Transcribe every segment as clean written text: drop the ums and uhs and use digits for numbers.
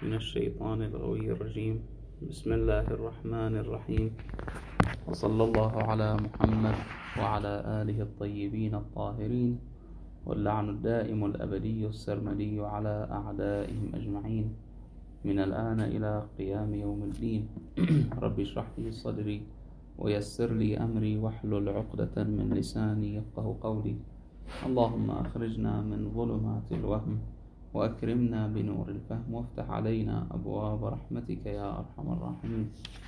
من الشيطان الغوي الرجيم. بسم الله الرحمن الرحيم، وصلى الله على محمد وعلى آله الطيبين الطاهرين، واللعن الدائم الأبدي السرمدي على أعدائهم أجمعين من الآن إلى قيام يوم الدين. رب اشرح لي صدري ويسر لي أمري واحلل عقدة من لساني يفقه قولي. اللهم أخرجنا من ظلمات الوهم وأكرمنا بنور الفهم وافتح علينا أبواب رحمتك يا أرحم الراحمين.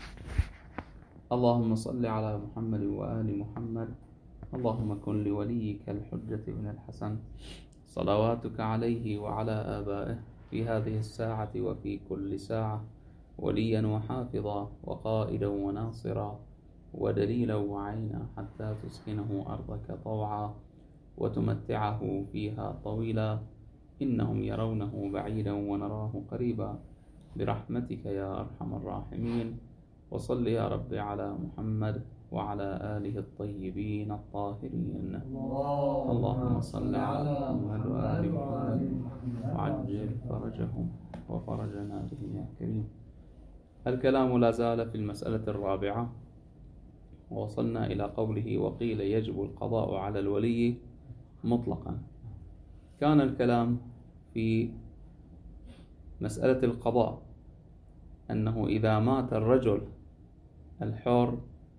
اللهم صل على محمد وآل محمد. اللهم كن لوليك الحجة بن الحسن صلواتك عليه وعلى آبائه في هذه الساعة وفي كل ساعة وليا وحافظا وقائدا وناصرا ودليلا وعينا حتى تسكنه أرضك طوعا وتمتعه فيها طويلا. إنهم يرونه بعيدا ونراه قريبا برحمتك يا أرحم الراحمين. وصل يا رب على محمد وعلى آله الطيبين الطاهرين. اللهم صل على محمد وآل محمد وعجل فرجهم وفرجنا به يا كريم. الكلام لا زال في المسألة الرابعة، ووصلنا إلى قوله وقيل يجب القضاء على الولي مطلقا. كان الكلام في مسألة القضاء أنه إذا مات الرجل الحر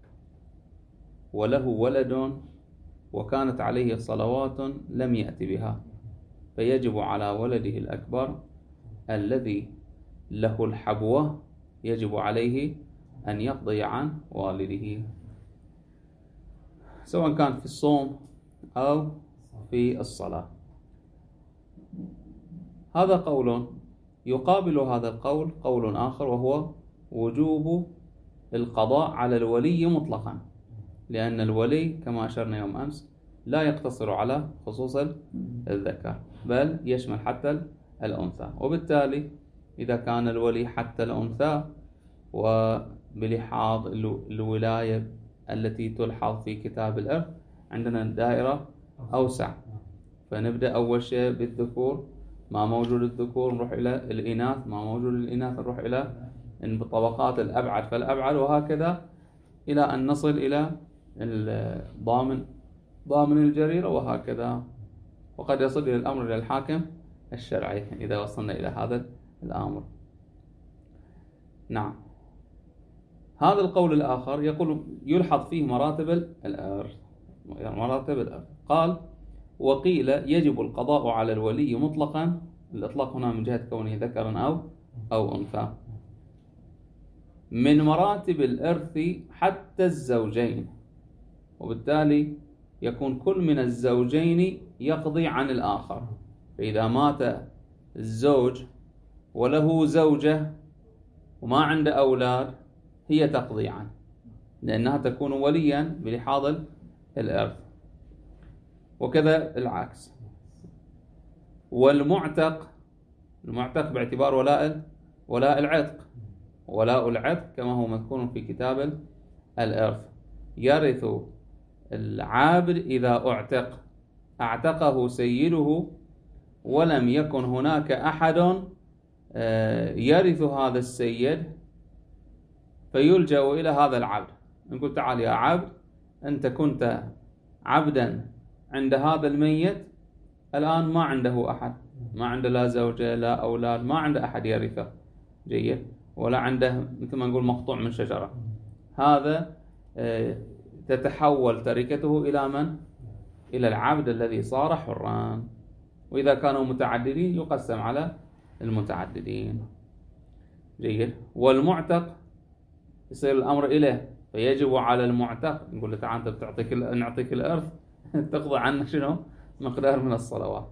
وله ولد وكانت عليه صلوات لم يأتي بها، فيجب على ولده الأكبر الذي له الحبوة يجب عليه أن يقضي عن والده، سواء كان في الصوم أو في الصلاة. هذا قول. يقابل هذا القول قول آخر، وهو وجوب القضاء على الولي مطلقا، لأن الولي كما أشرنا يوم أمس لا يقتصر على خصوص الذكر بل يشمل حتى الأنثى، وبالتالي إذا كان الولي حتى الأنثى وبلحاظ الولاية التي تلحظ في كتاب الإرث عندنا دائرة أوسع، فنبدأ أول شيء بالذكور، ما موجود الذكور نروح إلى الإناث، ما موجود الإناث نروح إلى الطبقات الأبعد فالأبعد، وهكذا إلى أن نصل إلى ضامن الجريرة، وهكذا وقد يصل إلى الأمر إلى الحاكم الشرعي إذا وصلنا إلى هذا الأمر. نعم. هذا القول الآخر يقول يلحظ فيه مراتب الإرث. قال وقيل يجب القضاء على الولي مطلقا. الإطلاق هنا من جهة كونه ذكرا أو أنثى. من مراتب الإرث حتى الزوجين، وبالتالي يكون كل من الزوجين يقضي عن الآخر. فإذا مات الزوج وله زوجة وما عنده أولاد هي تقضي عنه، لأنها تكون وليا بلحاظ الإرث، وكذا العكس. والمعتق باعتبار ولاء العتق، ولاء العتق كما هو مذكور في كتاب الإرث، يرث العابد إذا أعتقه سيده ولم يكن هناك أحد يرث هذا السيد، فيلجأ إلى هذا العبد. نقول تعال يا عبد، أنت كنت عبدا عند هذا الميت، الآن ما عنده أحد، ما عنده لا زوجة لا أولاد، ما عنده أحد يرثه جيد، ولا عنده مثل ما نقول مقطوع من شجرة. هذا تتحول تركته إلى من؟ إلى العبد الذي صار حران، وإذا كانوا متعددين يقسم على المتعددين جيد. والمعتق يصير الأمر إليه، فيجب على المعتق نقول له تعال أنت نعطيك الإرث تقضى عنك شنو؟ مقدار من الصلوات.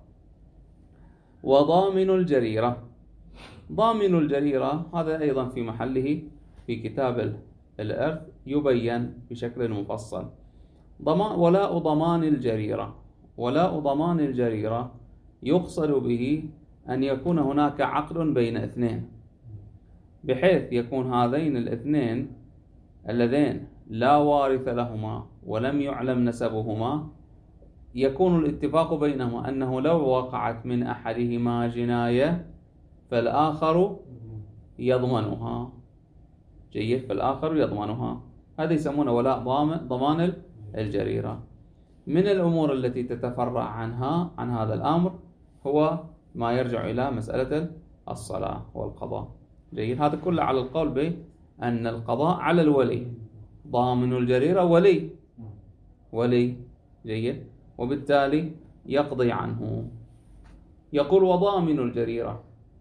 وضامن الجريرة. ضامن الجريرة هذا أيضا في محله في كتاب الإرث يبين بشكل مفصل. ولاء ضمان الجريرة. ولاء ضمان الجريرة يقصد به أن يكون هناك عقد بين اثنين، بحيث يكون هذين الاثنين اللذين لا وارث لهما ولم يعلم نسبهما، يكون الاتفاق بينهما أنه لو وقعت من أحدهما جناية فالآخر يضمنها. جيد، فالآخر يضمنها. هذا يسمونه ولاء ضمان الجريرة. من الأمور التي تتفرع عن هذا الأمر هو ما يرجع إلى مسألة الصلاة والقضاء. جيد، هذا كله على القول بأن القضاء على الولي، ضامن الجريرة ولي. جيد، وبالتالي يقضي عنه. يقول وضامن الجريرة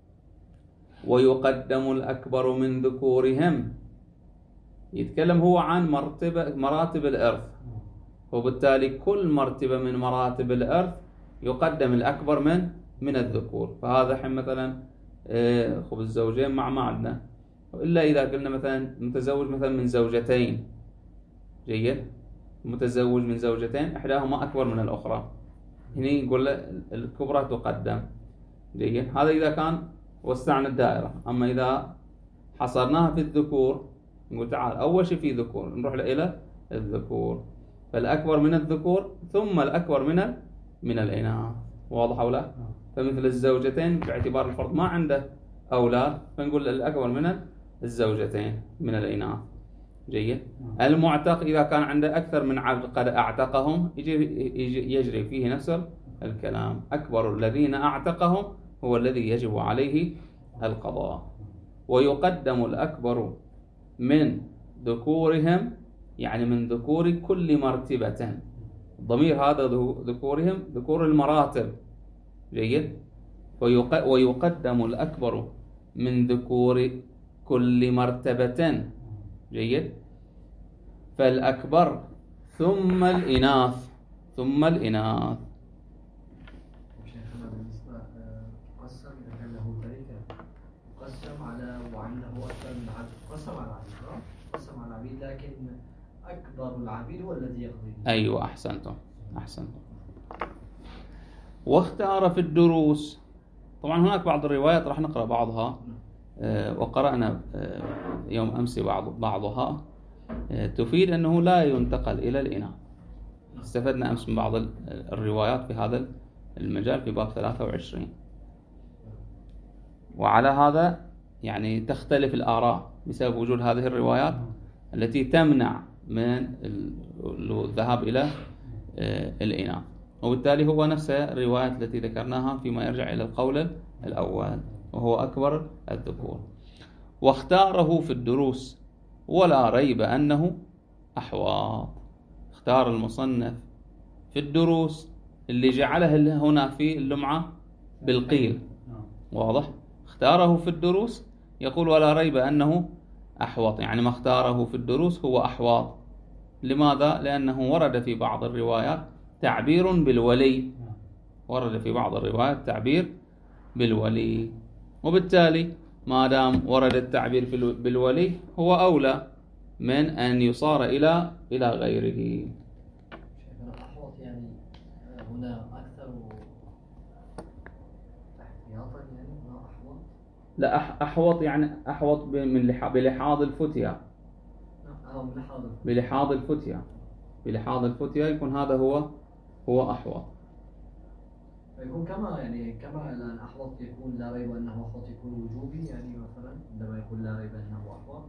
ويقدم الأكبر من ذكورهم. يتكلم هو عن مراتب الإرث، وبالتالي كل مرتبة من مراتب الإرث يقدم الأكبر من الذكور. فهذا حين مثلا الزوجين ما عندنا، إلا إذا قلنا مثلا متزوج مثلا من زوجتين. جيد، متزوج من زوجتين إحداهما أكبر من الأخرى، هنا نقول الكبرى تقدم. جيد، هذا إذا كان وسعنا الدائرة. أما إذا حصرناها في الذكور نقول تعال أول شيء في ذكور نروح إلى الذكور، فالأكبر من الذكور ثم الأكبر من الإناث. واضح أو لا؟ فمثل الزوجتين باعتبار الفرد ما عنده أولاد، فنقول الأكبر من الزوجتين من الإناث. جيد، المعتق إذا كان عنده أكثر من عبد قد أعتقهم يجري فيه نفس الكلام. أكبر الذين أعتقهم هو الذي يجب عليه القضاء. ويقدم الأكبر من ذكورهم، يعني من ذكور كل مرتبة. الضمير هذا ذكورهم ذكور المراتب. جيد، ويقدم الأكبر من ذكور كل مرتبة. جيد، فالأكبر ثم الإناث شيخنا بالنسبة قسم له ذلك، قسم على وعنده أكثر من عبد، قسم على العبيد، قسم على العبيد، لكن أكبر العبيد هو الذي يقضي. أيوة، أحسنتم. واختار في الدروس. طبعا هناك بعض الروايات راح نقرأ بعضها، وقرأنا يوم أمس بعضها تفيد أنه لا ينتقل إلى الإناث. استفدنا أمس من بعض الروايات في هذا المجال في باب 23. وعلى هذا يعني تختلف الآراء بسبب وجود هذه الروايات التي تمنع من الذهاب إلى الإناث، وبالتالي هو نفس الروايات التي ذكرناها فيما يرجع إلى القول الأول وهو أكبر الذكور. واختاره في الدروس ولا ريب أنه أحواط. اختار المصنف في الدروس اللي جعلها هنا في اللمعة بالقيل. واضح؟ اختاره في الدروس يقول ولا ريب أنه أحوط، يعني ما اختاره في الدروس هو أحواط. لماذا؟ لأنه ورد في بعض الروايات تعبير بالولي، ورد في بعض الروايات تعبير بالولي، وبالتالي ما دام ورد التعبير بالولي هو أولى من أن يصار إلى غيره. شيخنا أحوط يعني هنا أكثر احتياطا، يعني هنا أحوط. لا، أحوط يعني أحوط بلحاظ الفتية. بلحاظ الفتية يكون هذا هو أحوط. يكون كما الآن أحوط يكون لا ريب أنه أحوط يكون وجوبي، يعني مثلا عندما يكون لا ريب أنه أحوط.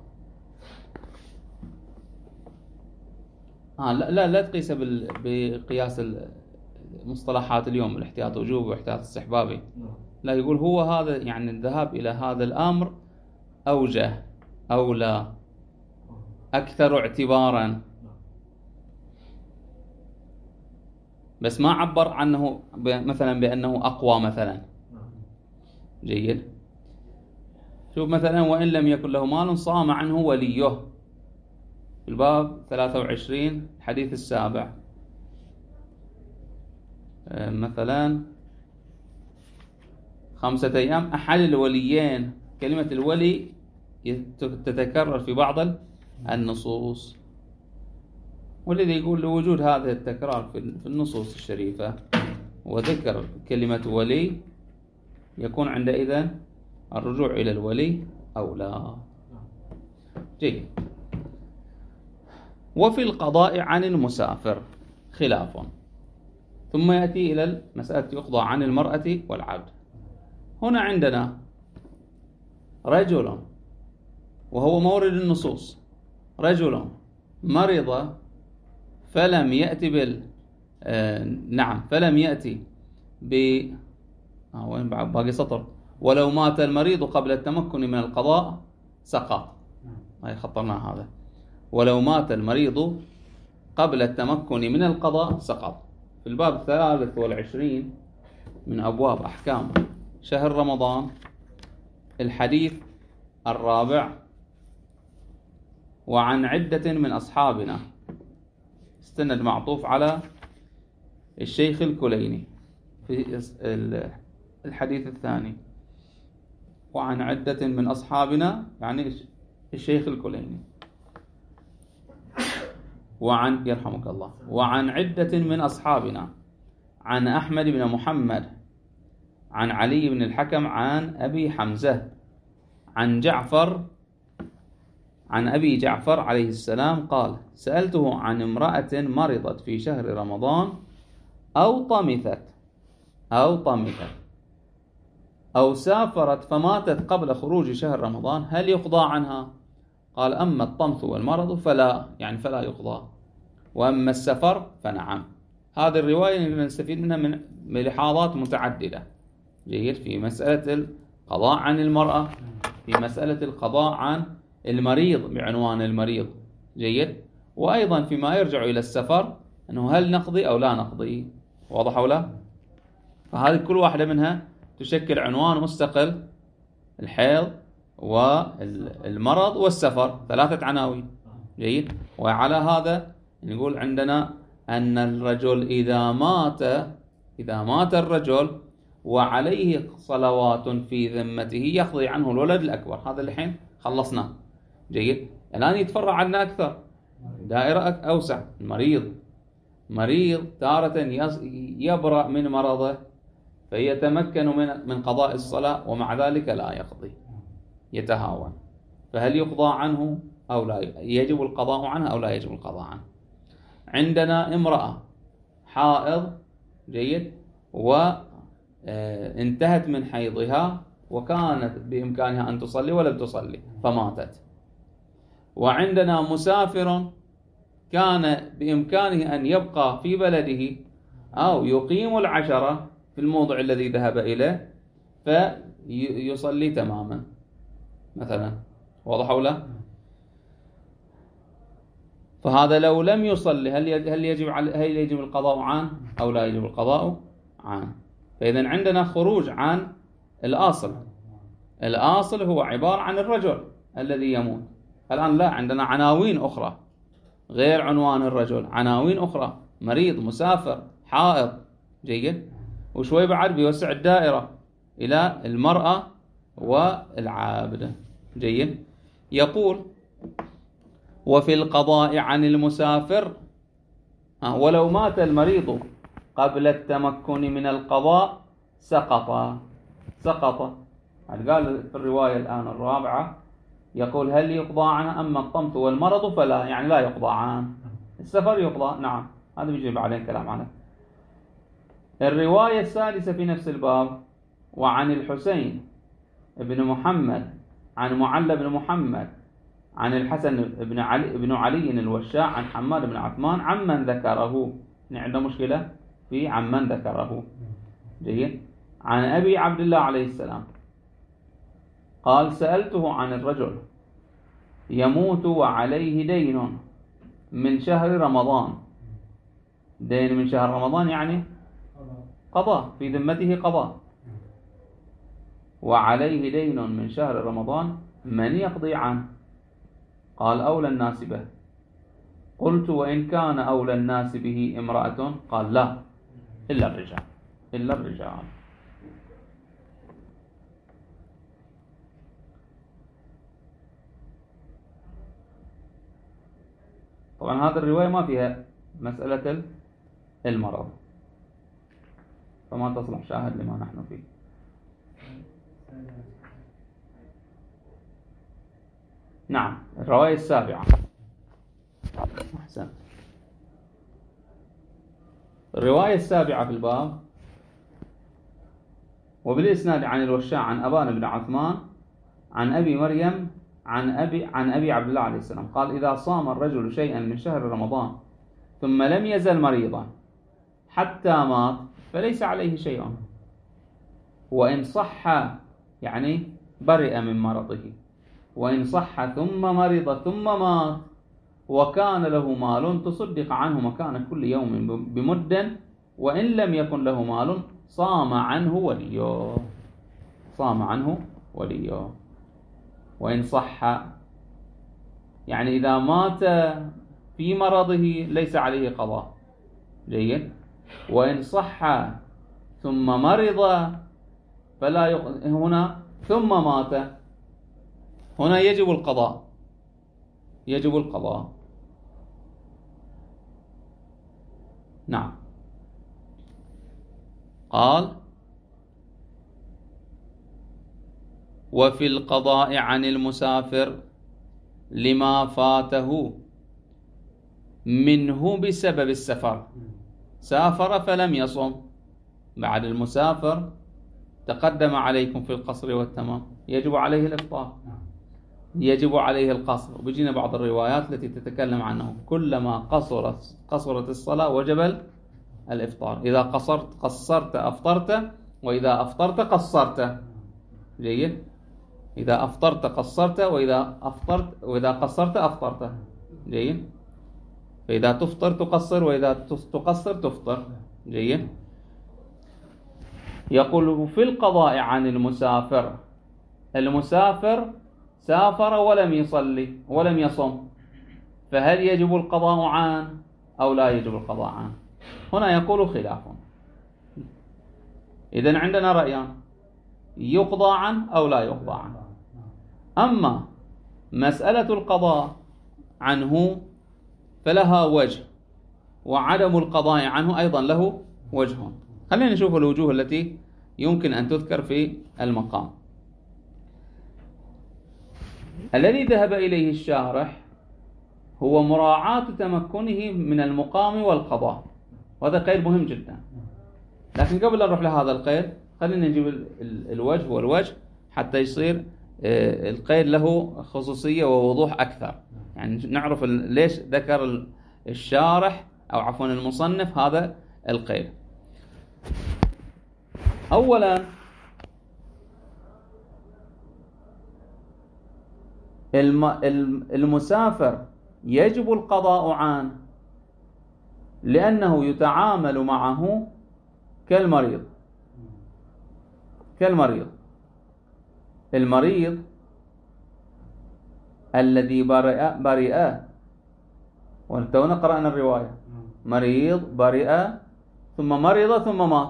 لا تقيس بقياس المصطلحات اليوم، الاحتياط وجوبي واحتياط استحبابي. لا، يقول هو هذا يعني الذهاب إلى هذا الأمر أوجه، أولى، أكثر اعتبارا، بس ما عبر عنه مثلا بأنه أقوى مثلا. جيد، شوف مثلا وإن لم يكن له مال صام عنه وليه في الباب 23 الحديث السابع. مثلا 5 أيام أحد الوليين. كلمة الولي تتكرر في بعض النصوص، والذي يقول لوجود هذا التكرار في النصوص الشريفة وذكر كلمة ولي يكون عندئذ الرجوع إلى الولي أولى. جيد. وفي القضاء عن المسافر خلاف، ثم يأتي إلى المسألة يقضى عن المرأة والعبد. هنا عندنا رجل وهو مورد النصوص. رجل مرض فلم يأتي فلم يأتي وين باقي سطر. ولو مات المريض قبل التمكن من القضاء سقط. هاي خطرنا هذا. ولو مات المريض قبل التمكن من القضاء سقط. في الباب 23 من أبواب أحكام شهر رمضان، الحديث 4: وعن عدة من أصحابنا. استند معطوف على الشيخ الكليني في الحديث الثاني. وعن عدة من أصحابنا يعني الشيخ الكليني. يرحمك الله. وعن عدة من أصحابنا عن أحمد بن محمد عن علي بن الحكم عن أبي حمزة عن أبي جعفر عليه السلام قال: سألته عن امرأة مرضت في شهر رمضان أو طمثت أو سافرت فماتت قبل خروج شهر رمضان، هل يقضى عنها؟ قال: أما الطمث والمرض فلا يقضى، وأما السفر فنعم. هذه الرواية نستفيد منها من ملاحظات متعددة. جيد. في مسألة القضاء عن المرأة، في مسألة القضاء عن المريض بعنوان المريض. جيد. وأيضا فيما يرجع إلى السفر، أنه هل نقضي أو لا نقضي. واضح أو لا؟ فهذه كل واحدة منها تشكل عنوان مستقل: الحيض والمرض والسفر، 3 عناوين. جيد. وعلى هذا نقول عندنا أن الرجل إذا مات الرجل وعليه صلوات في ذمته يقضي عنه الولد الأكبر. هذا الحين خلصناه. جيد. الآن يتفرع عنا أكثر، دائرة أوسع. مريض تارة يبرأ من مرضه فيتمكن من قضاء الصلاة، ومع ذلك لا يقضي، يتهاون. فهل يقضى عنه أو لا يجب القضاء عنه أو لا يجب القضاء عنه؟ عندنا امرأة حائض. جيد. وانتهت من حيضها وكانت بإمكانها أن تصلي ولم تصلي فماتت. وعندنا مسافر كان بإمكانه أن يبقى في بلده أو يقيم 10 في الموضع الذي ذهب إليه فيصلي تماما مثلا. واضح أو لا؟ فهذا لو لم يصلي هل يجب القضاء عنه أو لا يجب القضاء عنه؟ فإذا عندنا خروج عن الأصل هو عبارة عن الرجل الذي يموت. الآن لا، عندنا عناوين أخرى غير عنوان الرجل، عناوين أخرى: مريض، مسافر، حائض. جيد. وشوي بعد بيوسع الدائرة إلى المرأة والعابدة. جيد. يقول: وفي القضاء عن المسافر ولو مات المريض قبل التمكن من القضاء سقط. قال في الرواية الآن 4 يقول: هل يقضى عنه؟ أما الطمث والمرض فلا، يعني لا يقضى عنه. السفر يقضى، نعم، هذا بيجي بعدين كلام عنه. الرواية السادسة في نفس الباب: وعن الحسين بن محمد عن معل بن محمد عن الحسن بن علي الوشاع عن حماد بن عثمان عمن ذكره. عندنا مشكلة في عمن ذكره. جيد. عن أبي عبد الله عليه السلام قال: سألته عن الرجل يموت وعليه دين من شهر رمضان. دين من شهر رمضان يعني قضاء، في ذمته قضاء. وعليه دين من شهر رمضان، من يقضي عنه؟ قال: أولى الناس به. قلت: وإن كان أولى الناس به امرأة؟ قال: لا، إلا الرجال. طبعا هذه الرواية ما فيها مسألة المرض، فما تصلح شاهد لما نحن فيه. نعم. الرواية السابعة. أحسن. الرواية السابعة في الباب: وبالإسناد عن الوشاع عن أبان بن عثمان عن أبي مريم عن أبي عبد الله عليه السلام قال: إذا صام الرجل شيئا من شهر رمضان ثم لم يزل مريضا حتى مات فليس عليه شيء، وإن صح يعني برئ من مرضه، وإن صح ثم مرض ثم مات وكان له مال تصدق عنه مكان كل يوم بمد، وإن لم يكن له مال صام عنه وليه. صام عنه وليه. وإن صح يعني إذا مات في مرضه ليس عليه قضاء. جيد. وإن صح ثم مرض فلا هنا ثم مات، هنا يجب القضاء. يجب القضاء. نعم. قال: وفي القضاء عن المسافر لما فاته منه بسبب السفر. سافر فلم يصم. بعد المسافر تقدم عليكم في القصر والتمام، يجب عليه الإفطار، يجب عليه القصر. وبيجينا بعض الروايات التي تتكلم عنه كلما قصرت الصلاة وجب الإفطار. إذا قصرت أفطرت، وإذا أفطرت قصرت. جيد. إذا أفطرت قصرت، وإذا قصرت أفطرت. جيد. فإذا تفطر تقصر، وإذا تقصر تفطر. جيد. يقول: في القضاء عن المسافر. المسافر سافر ولم يصلي ولم يصم، فهل يجب القضاء عنه أو لا يجب القضاء عنه؟ هنا يقول خلاف. إذن عندنا رأيان: يقضى عنه أو لا يقضى عنه. أما مسألة القضاء عنه فلها وجه، وعدم القضاء عنه أيضا له وجه. خلينا نشوف الوجوه التي يمكن أن تذكر في المقام. الذي ذهب إليه الشارح هو مراعاة تمكنه من المقام والقضاء، وهذا قيد مهم جدا. لكن قبل أن نروح لهذا القيد خلينا نجيب الوجه والوجه حتى يصير القيد له خصوصية ووضوح أكثر، يعني نعرف ليش ذكر الشارح أو عفوا المصنف هذا القيد. أولا المسافر يجب القضاء عنه لأنه يتعامل معه كالمريض. المريض الذي برئ وانتونا قرأنا الرواية، مريض برئ ثم مرض ثم مات،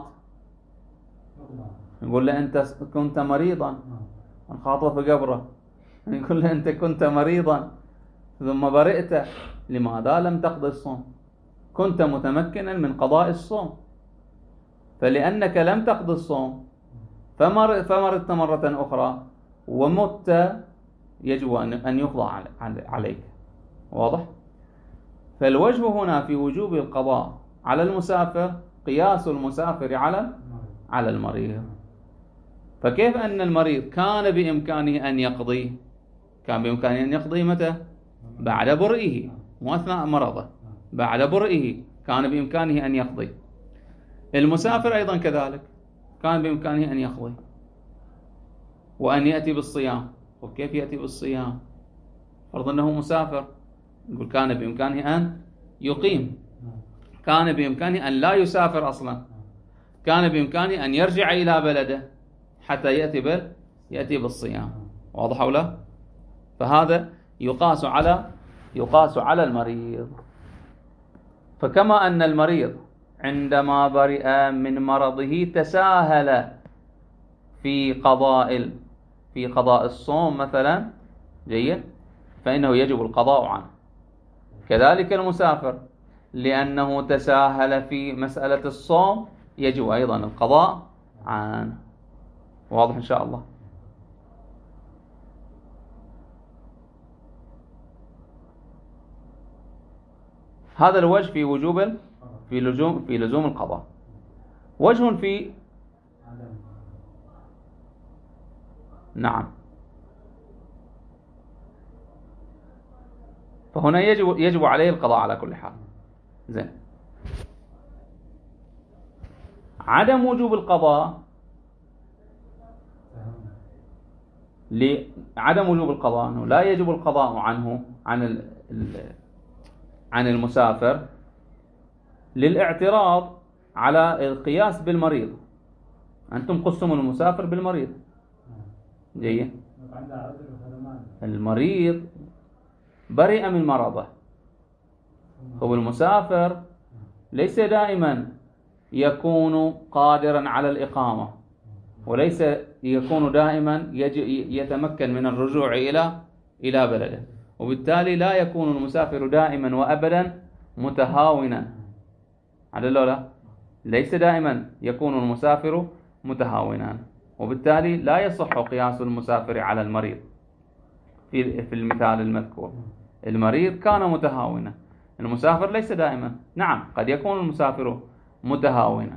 نقول له أنت كنت مريضا، نخاطبه في قبره نقول له أنت كنت مريضا ثم برئت، لماذا لم تقضي الصوم؟ كنت متمكنا من قضاء الصوم، فلأنك لم تقضي الصوم فمرضت مرة أخرى ومت، يجب أن يقضى عليك. واضح؟ فالوجه هنا في وجوب القضاء على المسافر قياس المسافر على المريض. فكيف أن المريض كان بإمكانه أن يقضي؟ كان بإمكانه أن يقضي متى؟ بعد برئه، مو أثناء مرضه، بعد برئه كان بإمكانه أن يقضي. المسافر أيضا كذلك كان بإمكانه أن يقضي وأن يأتي بالصيام. وكيف يأتي بالصيام؟ فرض أنه مسافر، نقول كان بإمكانه أن يقيم، كان بإمكانه أن لا يسافر أصلا، كان بإمكانه أن يرجع إلى بلده حتى يأتي بالصيام. واضح أو لا؟ فهذا يقاس على المريض. فكما أن المريض عندما برئ من مرضه تساهل في قضاء الصوم مثلا، جيد، فإنه يجب القضاء عنه. كذلك المسافر لأنه تساهل في مسألة الصوم يجب أيضا القضاء عنه. واضح إن شاء الله؟ هذا الوجه في وجوب في لزوم القضاء. وجه في نعم فهنا يجب عليه القضاء على كل حال. زين. عدم وجوب القضاء، عدم وجوب القضاء أنه لا يجب القضاء عنه عن المسافر للاعتراض على القياس بالمريض. أنتم قسموا المسافر بالمريض. جيد. المريض برئ من مرضه، والمسافر ليس دائما يكون قادرا على الإقامة، وليس يكون دائما يتمكن من الرجوع إلى بلده، وبالتالي لا يكون المسافر دائما وأبدا متهاونا. على لا، ليس دائما يكون المسافر متهاونا، وبالتالي لا يصح قياس المسافر على المريض. في المثال المذكور المريض كان متهاونا، المسافر ليس دائما. نعم، قد يكون المسافر متهاونا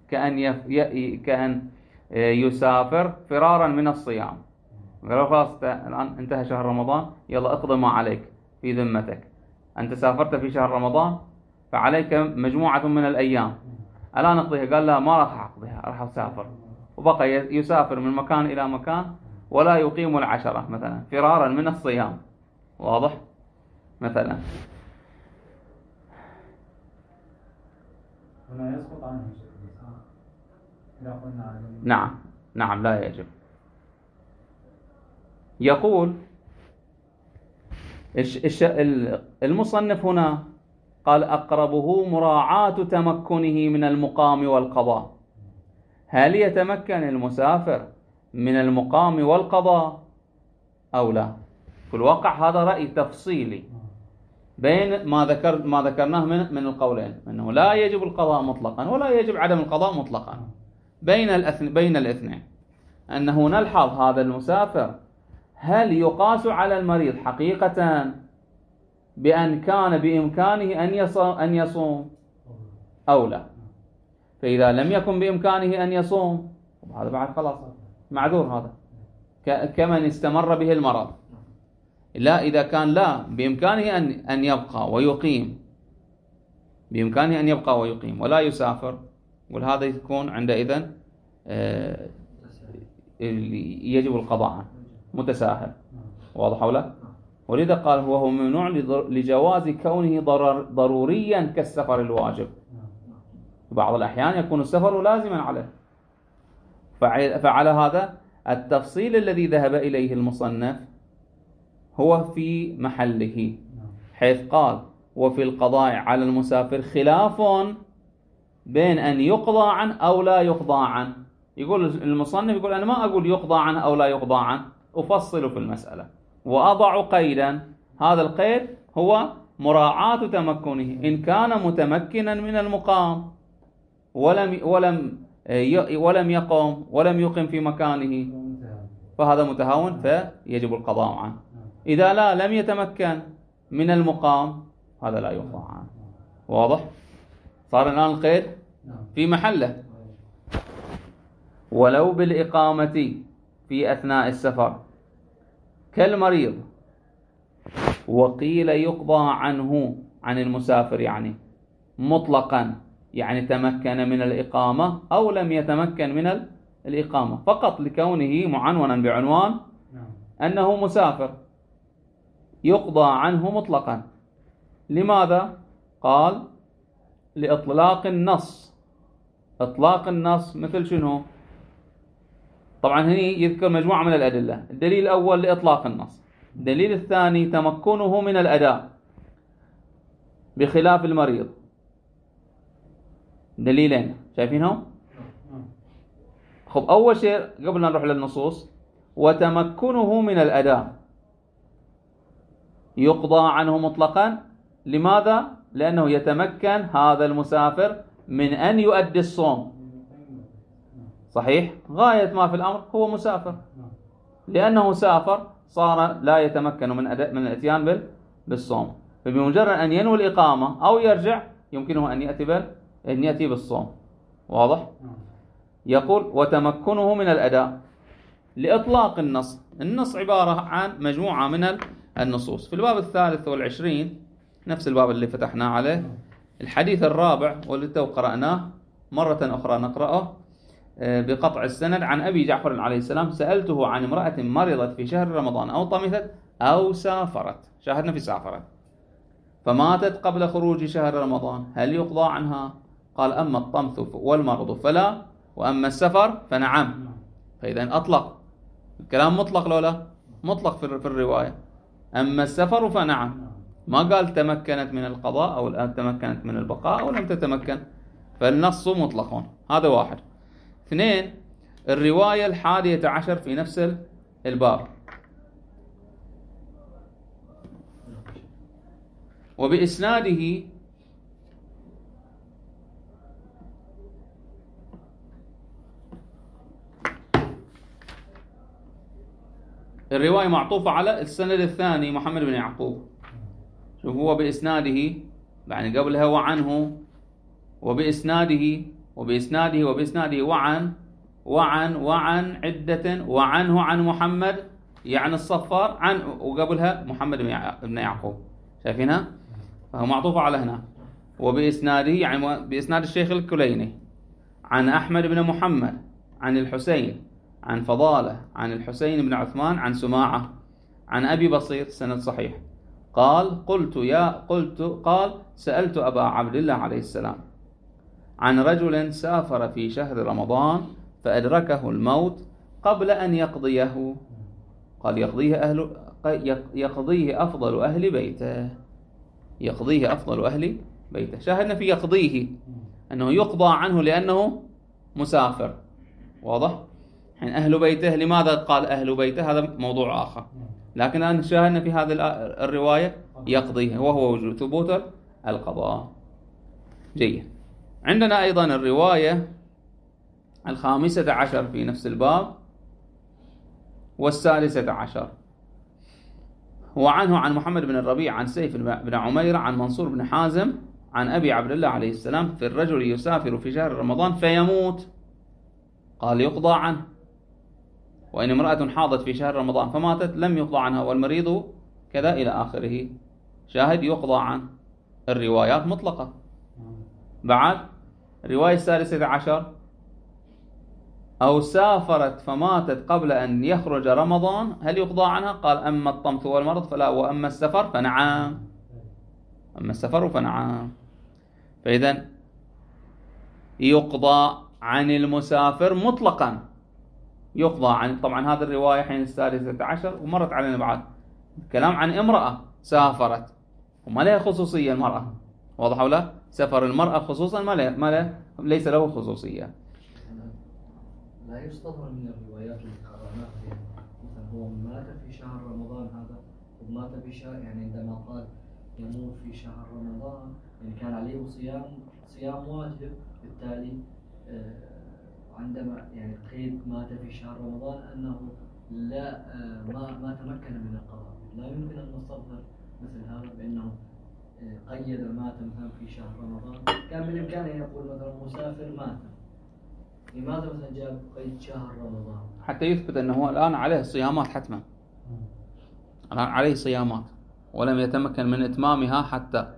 كأن يسافر فرارا من الصيام. خلاص الآن انتهى شهر رمضان، يلا اقضي ما عليك في ذمتك. أنت سافرت في شهر رمضان فعليك مجموعة من الأيام، الآن اقضيها. قال لا، ما راح أقضيها، راح أسافر. وبقى يسافر من مكان إلى مكان ولا يقيم العشرة مثلا، فرارا من الصيام. واضح؟ مثلا هنا يسقط عنه نعم لا يجب. يقول المصنف هنا قال أقربه مراعاة تمكنه من المقام والقضاء. هل يتمكن المسافر من المقام والقضاء أو لا؟ في الواقع هذا رأي تفصيلي بين ما ذكرناه من القولين، أنه لا يجب القضاء مطلقا ولا يجب عدم القضاء مطلقا. بين الاثنين أنه نلحظ هذا المسافر هل يقاس على المريض حقيقة بأن كان بإمكانه أن يصوم أو لا. فإذا لم يكن بإمكانه أن يصوم، هذا بعد خلاص معذور، هذا كمن استمر به المرض. لا، إذا كان لا بإمكانه أن يبقى ويقيم، بإمكانه أن يبقى ويقيم ولا يسافر، وهذا يكون عندئذ يجب القضاء عنه، متساهل. واضح ولا؟ ولذا قال هو ممنوع لجواز كونه ضروريا كالسفر الواجب. بعض الأحيان يكون السفر لازما عليه. فعلى هذا التفصيل الذي ذهب إليه المصنف هو في محله، حيث قال وفي القضاء على المسافر خلاف بين أن يقضى عنه أو لا يقضى عنه. يقول المصنف، يقول أنا ما أقول يقضى عنه أو لا يقضى عنه، أفصل في المسألة وأضع قيدا. هذا القيد هو مراعاة تمكنه. إن كان متمكنا من المقام ولم يقم ولم يقم في مكانه فهذا متهاون فيجب القضاء عنه. إذا لم يتمكن من المقام هذا لا يقضى عنه. واضح؟ صار الآن القيد في محله. ولو بالإقامة في أثناء السفر كالمريض، وقيل يقضى عنه عن المسافر يعني مطلقا، يعني تمكن من الإقامة أو لم يتمكن من الإقامة، فقط لكونه معنونا بعنوان أنه مسافر يقضى عنه مطلقا. لماذا؟ قال لإطلاق النص. إطلاق النص مثل شنو؟ طبعا هني يذكر مجموعة من الأدلة. الدليل الأول لإطلاق النص، الدليل الثاني تمكنه من الأداء بخلاف المريض. دليلين شايفينهم؟ خب أول شيء قبل أن نروح للنصوص، وتمكنه من الأداء يقضى عنه مطلقا. لماذا؟ لأنه يتمكن هذا المسافر من أن يؤدي الصوم. صحيح؟ غاية ما في الأمر هو مسافر، لأنه سافر صار لا يتمكن من الاتيان بالصوم. فبمجرد أن ينوي الإقامة أو يرجع يمكنه أن يأتي بالصوم. واضح؟ يقول وتمكنه من الأداء لإطلاق النص. النص عبارة عن مجموعة من النصوص. في الباب 23 نفس الباب اللي فتحناه عليه، الحديث الرابع واللي تو قرأناه مرة أخرى نقرأه بقطع السند عن أبي جعفر عليه السلام: سألته عن امرأة مرضت في شهر رمضان أو طمثت أو سافرت، شاهدنا في سافرت، فماتت قبل خروج شهر رمضان، هل يقضى عنها؟ قال: أما الطمث والمرض فلا، وأما السفر فنعم. فإذا أطلق الكلام مطلق لولا مطلق في الرواية. أما السفر فنعم، ما قال تمكنت من القضاء أو تمكنت من البقاء أو لم تتمكن، فالنص مطلق. هذا واحد. اثنين، الرواية 11 في نفس الباب: وبإسناده الرواية معطوفة على السند الثاني محمد بن يعقوب. شوف، هو بإسناده يعني قبلها وعنه، وبإسناده وبإسناده وبإسناده وعن عدة، وعنه عن محمد يعني الصفار، عن وقبلها محمد بن يعقوب. شايفينها؟ فهو معطوفة على هنا. وبإسناده يعني بإسناد الشيخ الكليني عن أحمد بن محمد عن الحسين عن فضالة عن الحسين بن عثمان عن سماعة عن أبي بصير، سند صحيح. قال: سألت أبا عبد الله عليه السلام عن رجل سافر في شهر رمضان فأدركه الموت قبل أن يقضيه. قال: يقضيه أفضل أهل بيته. يقضيه أفضل أهل بيته. شاهدنا في يقضيه أنه يقضى عنه لأنه مسافر. واضح؟ يعني أهل بيته، لماذا قال أهل بيته؟ هذا موضوع آخر. لكن الآن شاهدنا في هذه الرواية يقضيه، وهو وجود ثبوت القضاء. جيد. عندنا أيضا الرواية 15 في نفس الباب وال16: وعنه عن محمد بن الربيع عن سيف بن عمير عن منصور بن حازم عن أبي عبد الله عليه السلام: في الرجل يسافر في شهر رمضان فيموت، قال: يقضى عنه. وإن امرأة حاضت في شهر رمضان فماتت لم يقضى عنها، والمريض كذا إلى آخره. شاهد يقضى عن. الروايات مطلقة. بعد الرواية 16: أو سافرت فماتت قبل أن يخرج رمضان، هل يقضى عنها؟ قال: أما الطمث والمرض فلا، وأما السفر فنعم. أما السفر فنعم. فإذا يقضى عن المسافر مطلقا. يقضى عن، طبعا هذه الرواية حين 16 ومرت علينا بعد كلام عن امرأة سافرت وما لها خصوصية المرأة. واضح ولا؟ سفر المرأة خصوصا ما ليس له خصوصية. لا يستظهر من الروايات اللي قرأناها مثلا هو مات في شهر رمضان هذا، ومات في شهر، يعني عندما قال يموت في شهر رمضان يعني كان عليه صيام واجب، بالتالي عندما يعني قيد مات في شهر رمضان أنه لا ما تمكن من القضاء. لا يمكن أن نستظهر مثل هذا بأنه قيد مات مثلا في شهر رمضان. كان بالإمكان أن يقول مثلا مسافر مات. لماذا مثلا جاب قيد شهر رمضان؟ حتى يثبت أنه الآن عليه صيامات حتما. الآن عليه صيامات ولم يتمكن من إتمامها حتى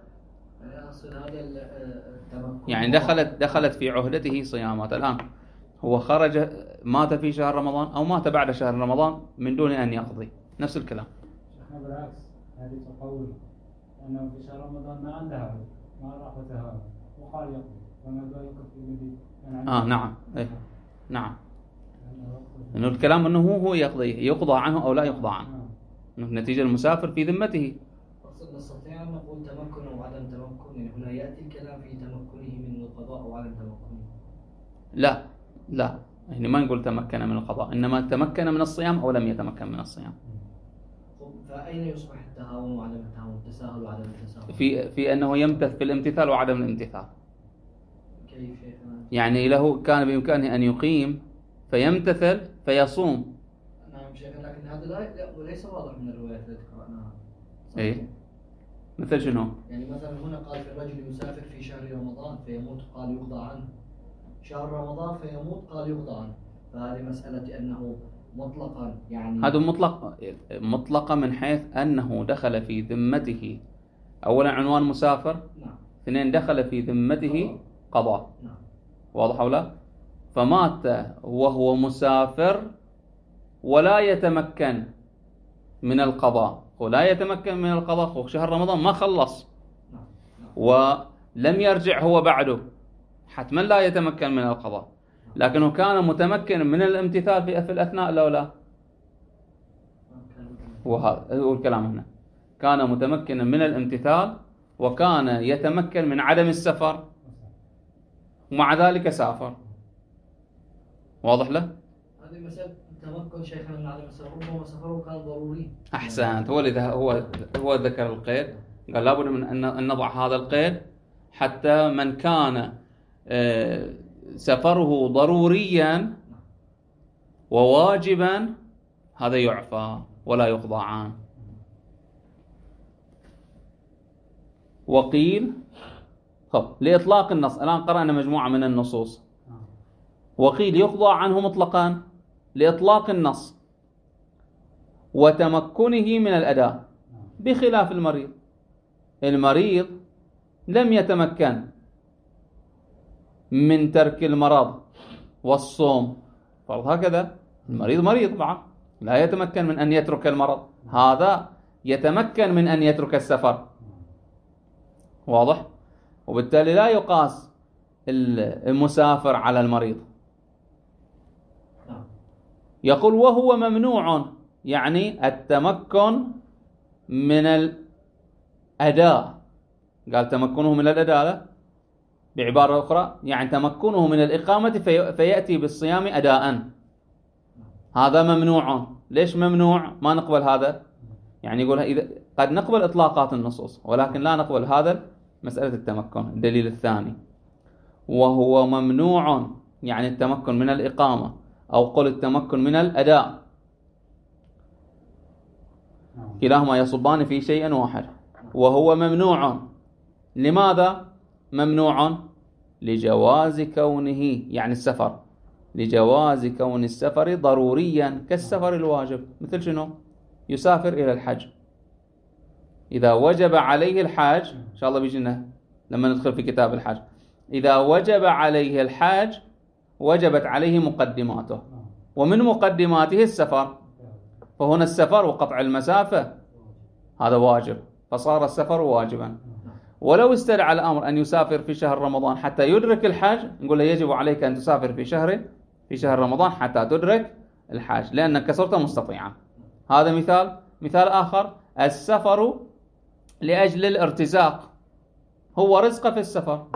يعني دخلت في عهدته صيامات. الآن هو خرج، مات في شهر رمضان أو مات بعد شهر رمضان من دون أن يقضي، نفس الكلام. احنا بالعكس هذه تقول أنه في شهر رمضان ما عنده هذا، ما راح وتهاوى وقال يقضي، وما قال يقضي الذي نعم. نعم. إنه الكلام أنه هو يقضى عنه أو لا يقضى عنه، نتيجة المسافر في ذمته. نستطيع أن نقول تمكن أو عدم تمكن، يعني هنا يأتي الكلام في تمكنه من القضاء أو عدم تمكنه. لا يعني ما نقول تمكن من القضاء، إنما تمكن من الصيام أو لم يتمكن من الصيام. فأين يصبح التهاون وعدم التهاون، التساهل وعدم التساهل؟ في أنه يمتثل في الامتثال وعدم الامتثال. كيف؟ يعني له كان بإمكانه أن يقيم فيمتثل فيصوم. نعم شيخ، لكن هذا ليس واضح من الروايات التي قرأناها. إيه؟ مثل شنو؟ يعني مثلا هنا قال في الرجل يسافر في شهر رمضان فيموت قال يقضى عنه، شهر رمضان فيموت قال يقضى عنه. فهذه مسألة أنه مطلقا يعني هذا مطلقة من حيث أنه دخل في ذمته أولا عنوان مسافر، نعم. اثنين دخل في ذمته قضاء. نعم. واضح أو لا؟ فمات وهو مسافر ولا يتمكن من القضاء، ولا يتمكن من القضاء، شهر رمضان ما خلص ولم يرجع هو بعده، حتما لا يتمكن من القضاء، لكنه كان متمكن من الامتثال في الأثناء لو لا. وهذا هو الكلام هنا، كان متمكنا من الامتثال وكان يتمكن من عدم السفر ومع ذلك سافر. واضح له؟ هذه مسألة تمكن شيخنا من عدم السفر، ربما سفره كان ضروري. أحسنت، هو ذكر القيد، قال لابد من أن نضع هذا القيد حتى من كان سفره ضروريا وواجبا هذا يعفى ولا يقضى عنه. وقيل لإطلاق النص، الآن قرأنا مجموعة من النصوص، وقيل يقضى عنه مطلقا لإطلاق النص وتمكنه من الأداء، بخلاف المريض. المريض لم يتمكن من ترك المرض والصوم فرض، هكذا المريض مريض طبعا لا يتمكن من أن يترك المرض، هذا يتمكن من أن يترك السفر. واضح؟ وبالتالي لا يقاس المسافر على المريض. يقول وهو ممنوع، يعني التمكن من الأداء، قال تمكنه من الأداء لا؟ بعبارة أخرى يعني تمكنه من الإقامة فيأتي بالصيام أداء، هذا ممنوع. ليش ممنوع؟ ما نقبل هذا، يعني يقول إذا قد نقبل إطلاقات النصوص ولكن لا نقبل هذا مسألة التمكن. الدليل الثاني وهو ممنوع، يعني التمكن من الإقامة أو قل التمكن من الأداء، كلاهما يصبان في شيء واحد. وهو ممنوع، لماذا ممنوع؟ لجواز كونه، يعني السفر، لجواز كون السفر ضروريا كالسفر الواجب. مثل شنو؟ يسافر إلى الحج، إذا وجب عليه الحج، إن شاء الله بيجينا لما ندخل في كتاب الحج، إذا وجب عليه الحج وجبت عليه مقدماته، ومن مقدماته السفر، فهنا السفر وقطع المسافة هذا واجب، فصار السفر واجبا. ولو استدعى الأمر أن يسافر في شهر رمضان حتى يدرك الحج، نقول له يجب عليك أن تسافر في شهر رمضان حتى تدرك الحج لأنك صرت مستطيعا. هذا مثال آخر، السفر لأجل الارتزاق، هو رزق في السفر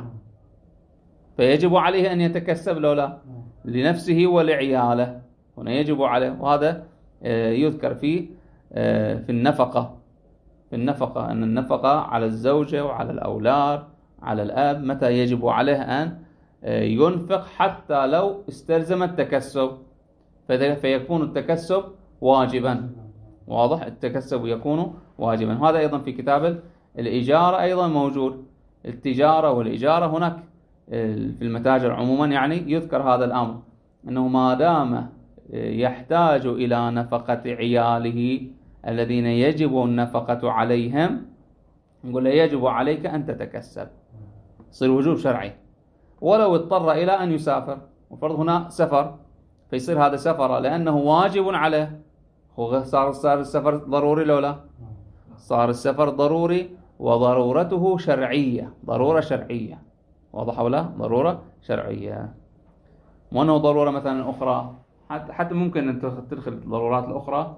فيجب عليه أن يتكسب لولا لنفسه ولعياله، هنا يجب عليه. وهذا يذكر في النفقة، أن النفقة على الزوجة وعلى الأولاد على الأب متى يجب عليه أن ينفق حتى لو استلزم التكسب، فيكون التكسب واجبا. واضح؟ التكسب يكون واجبا. هذا أيضا في كتاب الإجارة أيضا موجود، التجارة والإجارة هناك في المتاجر عموما، يعني يذكر هذا الأمر أنه ما دام يحتاج إلى نفقة عياله الذين يجب النفقة عليهم، نقول له يجب عليك أن تتكسب، يصير وجوب شرعي. ولو اضطر إلى أن يسافر، وفرض هنا سفر، فيصير هذا سفر لأنه واجب عليه، صار السفر ضروري لولا، صار السفر ضروري وضرورته شرعية، ضرورة شرعية. واضح ولا؟ ضرورة شرعية، مو أنه ضرورة مثلا أخرى، حتى ممكن أن تدخل الضرورات الأخرى.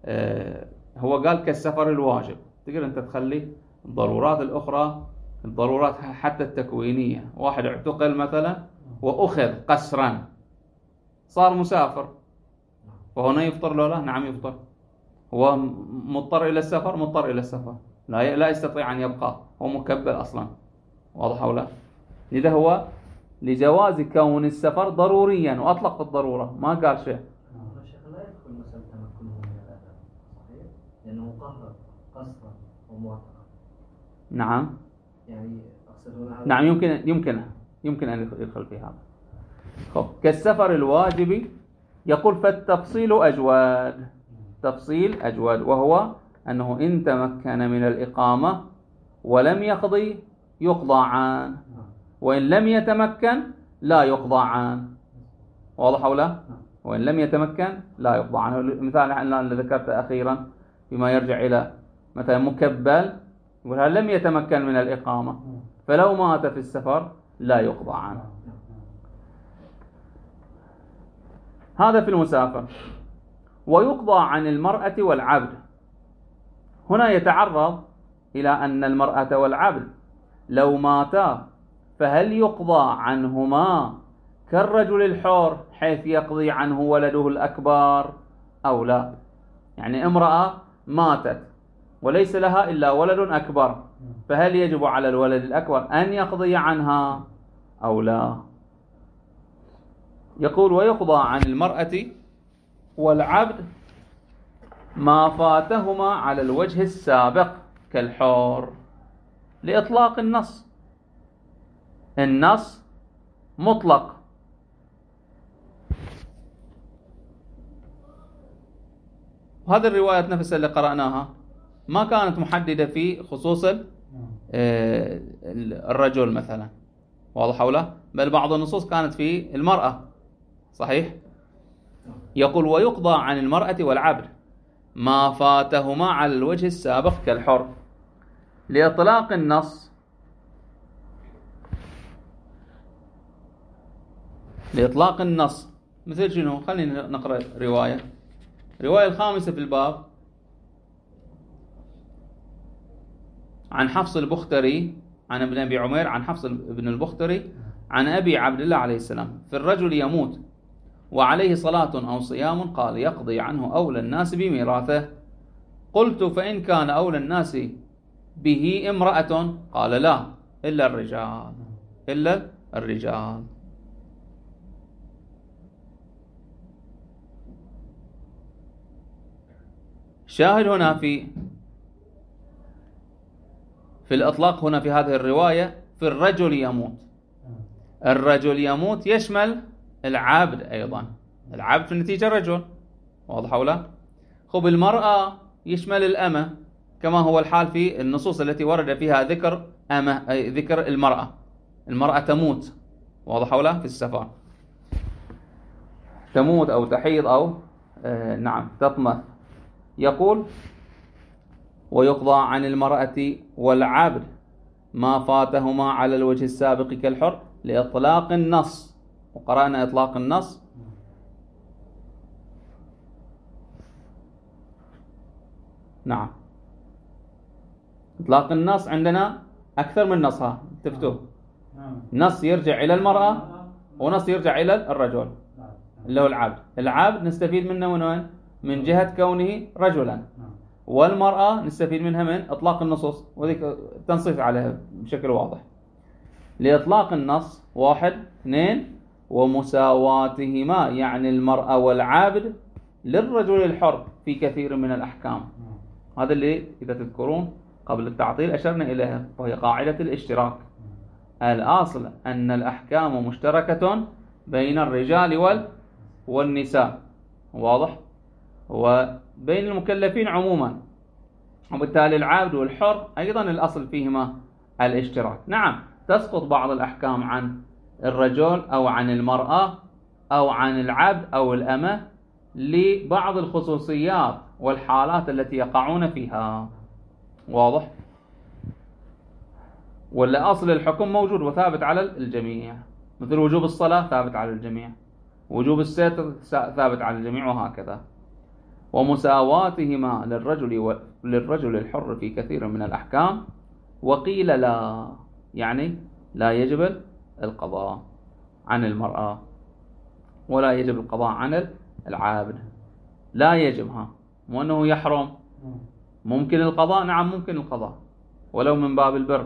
هو قال كالسفر الواجب، تقدر أنت تخلي الضرورات الأخرى، الضرورات حتى التكوينية، واحد اعتقل مثلا وأخذ قسرا صار مسافر، فهنا يفطر لولا؟ نعم يفطر. هو مضطر إلى السفر، مضطر إلى السفر، لا يستطيع أن يبقى، هو مكبل أصلا. واضح ولا؟ لذا هو لجواز كون السفر ضروريا، وأطلق الضرورة ما قال شيء. الشيخ لا يدخل مسألة تمكنه من الأداء، صحيح؟ لأنه قهر قصرا ومعتقا. نعم، يعني أقصد هنا نعم يمكن أن يدخل في هذا. كالسفر الواجب يقول فالتفصيل أجود، تفصيل أجود، وهو أنه إن تمكن من الإقامة ولم يقضي يقضى عنه، وإن لم يتمكن لا يقضى عنه. واضح أو لا؟ وإن لم يتمكن لا يقضى عنه. المثال اللي ذكرته أخيرا فيما يرجع إلى مثلا مكبل، يقول هل لم يتمكن من الإقامة فلو مات في السفر لا يقضى عنه. هذا في المسافر. ويقضى عن المرأة والعبد. هنا يتعرض إلى أن المرأة والعبد لو ماتا فهل يقضى عنهما كالرجل الحر حيث يقضي عنه ولده الأكبر أو لا؟ يعني امرأة ماتت وليس لها إلا ولد أكبر، فهل يجب على الولد الأكبر أن يقضي عنها أو لا؟ يقول ويقضى عن المرأة والعبد ما فاتهما على الوجه السابق كالحر، لإطلاق النص. النص مطلق، وهذه الروايات نفسها اللي قرأناها ما كانت محددة في خصوص الرجل مثلا، واضح أو لا؟ بل بعض النصوص كانت في المرأة. صحيح؟ يقول ويقضى عن المرأة والعبد ما فاتهما على الوجه السابق كالحر، لإطلاق النص. لإطلاق النص مثل شنو؟ خلينا نقرأ رواية الخامسة في الباب عن حفص البختري عن ابن أبي عمير عن حفص بن البختري عن أبي عبد الله عليه السلام في الرجل يموت وعليه صلاة أو صيام، قال يقضي عنه أولى الناس بميراثه. قلت فإن كان أولى الناس به امرأة؟ قال لا إلا الرجال، إلا الرجال. شاهد هنا في الإطلاق هنا في هذه الرواية في الرجل يموت. الرجل يموت يشمل العبد أيضا، العبد في النتيجة رجل، واضح أو لا؟ خب المرأة يشمل الأمة كما هو الحال في النصوص التي ورد فيها ذكر أمة، أي ذكر المرأة تموت، واضح أو لا؟ في السفر تموت أو تحيض أو نعم تطمث. يقول ويقضى عن المرأة والعبد ما فاتهما على الوجه السابق كالحر، لإطلاق النص. وقرأنا إطلاق النص نعم، إطلاق النص عندنا أكثر من نصها تفتوه، نص يرجع إلى المرأة ونص يرجع إلى الرجل اللي هو العبد نستفيد منه من جهة كونه رجلا، والمرأة نستفيد منها من إطلاق النصوص، وذيك تنصيف عليها بشكل واضح. لإطلاق النص 1 2 ومساواتهما يعني المرأة والعبد للرجل الحر في كثير من الأحكام. هذا اللي إذا تذكرون قبل التعطيل أشرنا إليها، وهي قاعدة الاشتراك. الأصل أن الأحكام مشتركة بين الرجال والنساء، واضح؟ وبين المكلفين عموما، وبالتالي العبد والحر أيضا الأصل فيهما الاشتراك. نعم تسقط بعض الأحكام عن الرجل أو عن المرأة أو عن العبد أو الأمة لبعض الخصوصيات والحالات التي يقعون فيها، واضح؟ ولا أصل الحكم موجود وثابت على الجميع، مثل وجوب الصلاة ثابت على الجميع، وجوب الستر ثابت على الجميع، وهكذا. ومساواتهما للرجل الحر في كثير من الأحكام. وقيل لا، يعني لا يجب القضاء عن المرأة ولا يجب القضاء عن العابد. لا يجبها، وأنه يحرم. ممكن القضاء، نعم ممكن القضاء، ولو من باب البر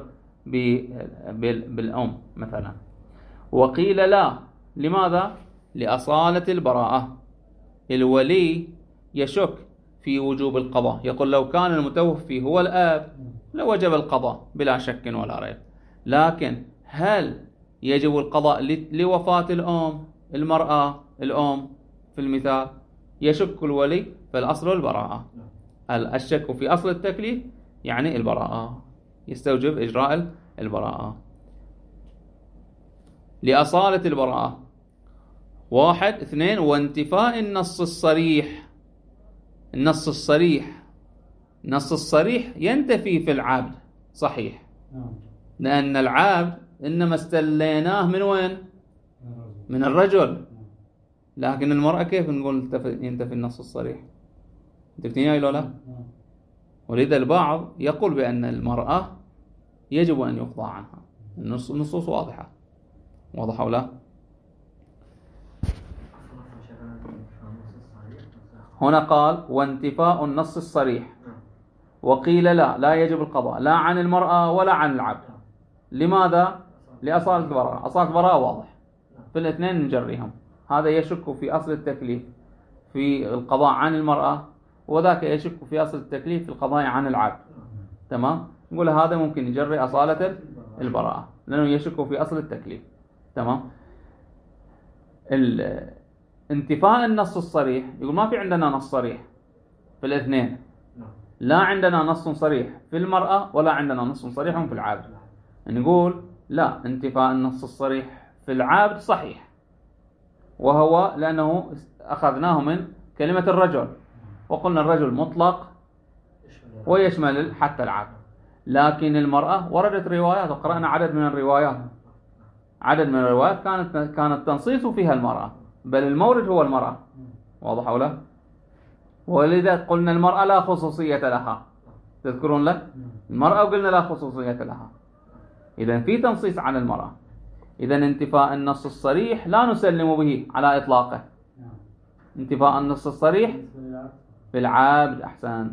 بالأم مثلا. وقيل لا، لماذا؟ لأصالة البراءة. الولي يشك في وجوب القضاء، يقول لو كان المتوفي هو الأب لوجب القضاء بلا شك ولا ريب، لكن هل يجب القضاء لوفاة الأم الأم في المثال يشك الولي فالأصل البراءة. الشك في أصل التكليف يعني البراءة، يستوجب إجراء البراءة. لأصالة البراءة 1 2 وانتفاء النص الصريح. النص الصريح ينتفي في العبد صحيح، لأن العبد إنما استليناه من وين؟ من الرجل. لكن المرأة كيف نقول ينتفي النص الصريح؟ انتفتني ولا لا؟ ولذا البعض يقول بأن المرأة يجب أن يقضى عنها. النصوص واضحة ولا لا؟ هنا قال وانتفاء النص الصريح، وقيل لا يجب القضاء لا عن المرأة ولا عن العبد. لماذا؟ لأصالة البراءة. أصالة البراءة واضح في الاثنين نجريهم. هذا يشك في أصل التكليف في القضاء عن المرأة، وذاك يشك في أصل التكليف في القضاء عن العبد. تمام؟ نقول هذا ممكن يجري أصالة البراءة لأنه يشك في أصل التكليف. تمام؟ انتفاء النص الصريح يقول ما في عندنا نص صريح في الاثنين، لا عندنا نص صريح في المرأة ولا عندنا نص صريح في العبد. نقول لا، انتفاء النص الصريح في العبد صحيح، وهو لأنه أخذناه من كلمة الرجل، وقلنا الرجل مطلق ويشمل حتى العبد. لكن المرأة وردت روايات وقرأنا عدد من الروايات كانت تنصيص فيها المرأة، بل المورد هو المرأة. واضح أو لا؟ ولذا قلنا المرأة لا خصوصية لها. تذكرون لك؟ المرأة قلنا لا خصوصية لها. إذا في تنصيص عن المرأة. إذا انتفاء النص الصريح لا نسلم به على إطلاقه. انتفاء النص الصريح في العبد. أحسن.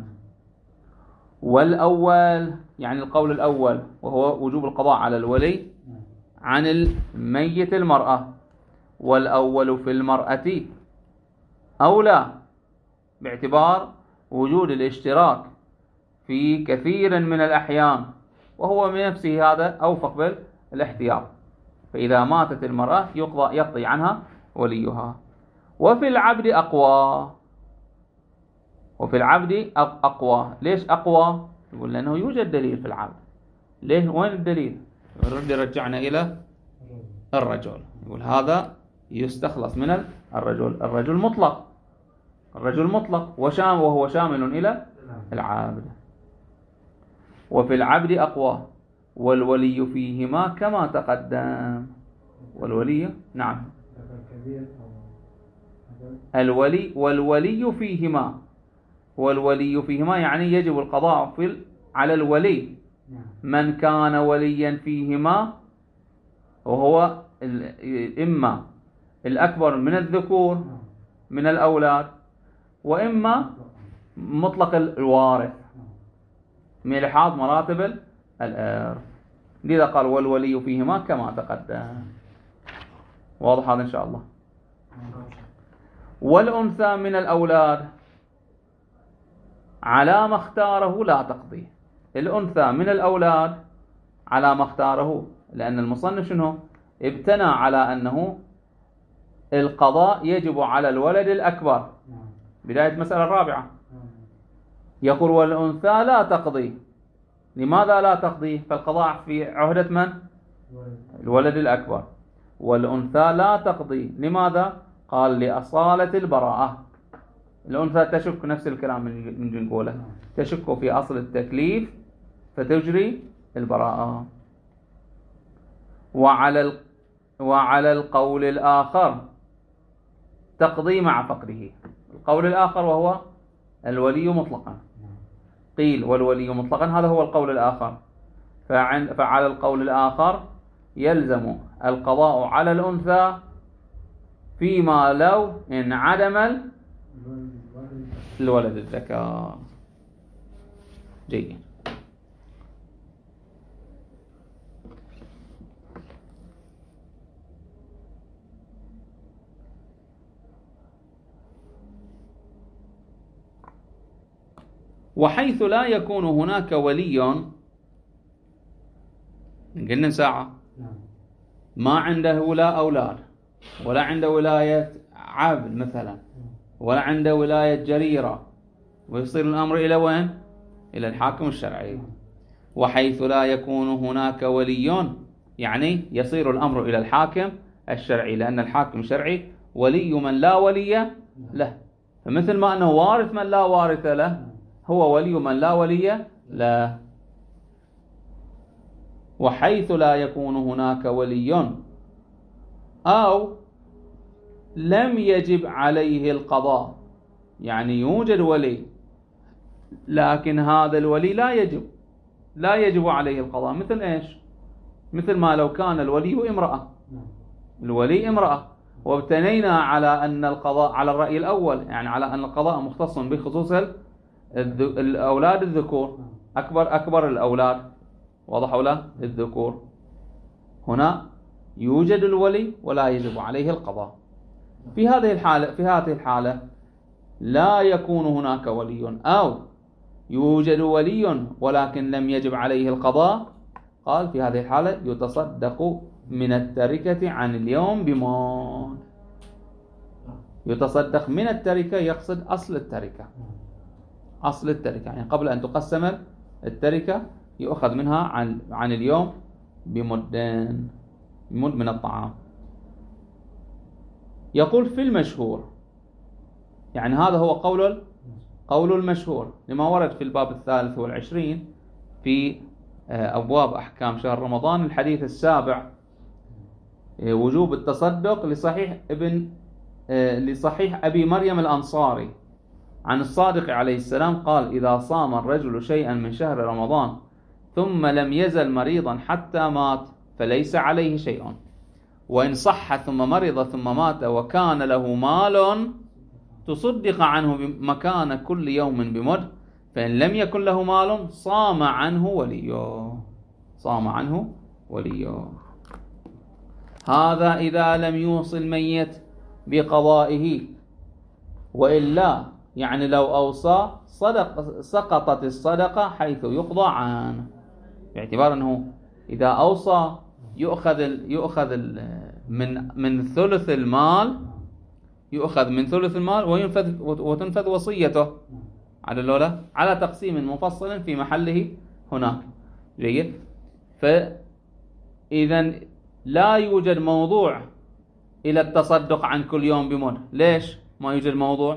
والأول يعني القول الأول وهو وجوب القضاء على الولي عن الميت المرأة، والأول في المرأة أولى باعتبار وجود الاشتراك في كثير من الأحيان، وهو من نفسه هذا أوفق بالاحتياط. فإذا ماتت المرأة يقضي عنها وليها. وفي العبد أقوى. ليش أقوى؟ يقول لأنه يوجد دليل في العبد. ليه؟ وين الدليل؟ رجعنا إلى الرجل. يقول هذا يستخلص من الرجل مطلق وهو شامل إلى العبد. وفي العبد أقوى والولي فيهما كما تقدم. والولي نعم والولي فيهما يعني يجب القضاء على الولي من كان وليا فيهما، وهو إما الأكبر من الذكور من الأولاد، وإما مطلق الوارث من لحاظ مراتب الإرث. لذا قال والولي فيهما كما تقدم. واضح هذا إن شاء الله. والأنثى من الأولاد على ما اختاره لا تقضي. الأنثى من الأولاد على ما اختاره، لأن المصنف شنو ابتنى على أنه القضاء يجب على الولد الأكبر. بداية المسألة الرابعة يقول والأنثى لا تقضي. لماذا لا تقضي؟ فالقضاء في عهدة من؟ الولد الأكبر. والأنثى لا تقضي لماذا؟ قال لأصالة البراءة. الأنثى تشك نفس الكلام من نقوله، تشك في أصل التكليف فتجري البراءة. وعلى القول الآخر تقضي مع فقده. القول الآخر وهو الولي مطلقا. قيل والولي مطلقا، هذا هو القول الآخر. فعلى القول الآخر يلزم القضاء على الأنثى فيما لو انعدم الولد الذكر. جيد. وحيث لا يكون هناك ولي، قلنا ساعة ما عنده ولا أولاد ولا عنده ولاية عبد مثلا، ولا عنده ولاية جريرة، ويصير الأمر إلى وين؟ إلى الحاكم الشرعي. وحيث لا يكون هناك ولي يعني يصير الأمر إلى الحاكم الشرعي، لأن الحاكم الشرعي ولي من لا ولي له، فمثل ما أنه وارث من لا وارث له هو ولي من لا ولي له. وحيث لا يكون هناك ولي أو لم يجب عليه القضاء، يعني يوجد ولي لكن هذا الولي لا يجب عليه القضاء. مثل إيش؟ مثل ما لو كان الولي امرأة، الولي امرأة، وابتنينا على أن القضاء على الرأي الأول، يعني على أن القضاء مختص بخصوص الأولاد الذكور، أكبر الأولاد، واضح ولا؟ الذكور. هنا يوجد الولي ولا يجب عليه القضاء. في هذه الحالة لا يكون هناك ولي أو يوجد ولي ولكن لم يجب عليه القضاء. قال في هذه الحالة يتصدق من التركة عن اليوم بمال. يتصدق من التركة يقصد أصل التركة، أصل التركة يعني قبل أن تقسم التركة يؤخذ منها عن اليوم بمدين، مد من الطعام. يقول في المشهور، يعني هذا هو قول المشهور لما ورد في الباب 23 في أبواب أحكام شهر رمضان، الحديث 7 وجوب التصدق لصحيح أبي مريم الأنصاري عن الصادق عليه السلام قال: إذا صام الرجل شيئا من شهر رمضان ثم لم يزل مريضا حتى مات فليس عليه شيء، وإن صح ثم مرض ثم مات وكان له مال تصدق عنه مكان كل يوم بمد، فإن لم يكن له مال صام عنه وليه. هذا إذا لم يوصي الميت بقضائه، وإلا يعني لو أوصى سقطت الصدقة حيث يقضى عنه، باعتبار أنه إذا أوصى يؤخذ من ثلث المال، وتنفذ وصيته على تقسيم مفصل في محله هناك. جيد. فإذا لا يوجد موضوع إلى التصدق عن كل يوم بمد. ليش ما يوجد موضوع؟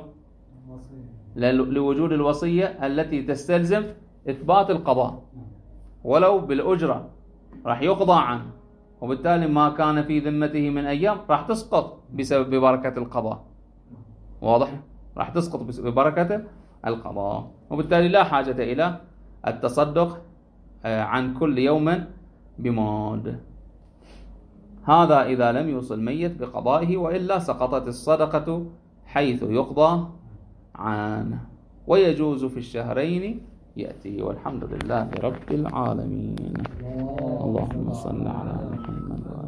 لوجود الوصية التي تستلزم إثبات القضاء، ولو بالأجرة راح يقضى عنه، وبالتالي ما كان في ذمته من أيام راح تسقط بسبب بركة القضاء. واضح؟ راح تسقط ببركة القضاء، وبالتالي لا حاجة إلى التصدق عن كل يوم بمود. هذا إذا لم يوصل الميت بقضائه، وإلا سقطت الصدقة حيث يقضى عنه. ويجوز في الشهرين يأتي. والحمد لله رب العالمين. اللهم صل على محمد.